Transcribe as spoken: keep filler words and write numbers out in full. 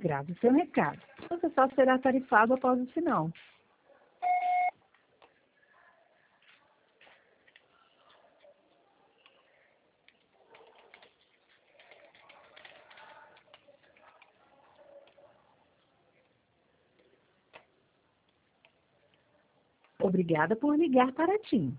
Grave seu recado. Você só será tarifado após o sinal. Obrigada por ligar para a TIM.